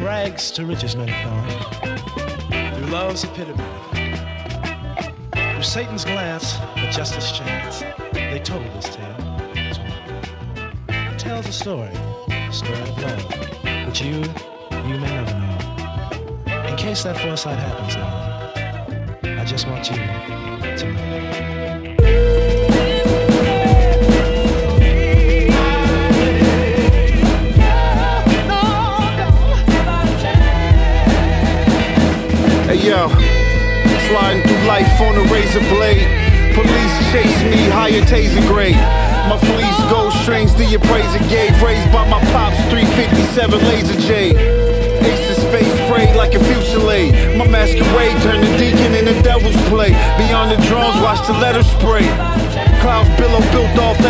rags to riches men have gone, through love's epitome, through Satan's glance for justice chance. They told this tale. It tells a story of love, which you may never know. In case that foresight happens now, I just want you to know. Hey yo, sliding through life on a razor blade. Police chase me, higher taser grade. My fleece gold strings, the appraiser gave. Raised by my pops, 357 laser J. Ace of space sprayed like a fusillade. My masquerade turned the deacon in a devil's play. Beyond the drums, watch the letters spray. Clouds billow built off that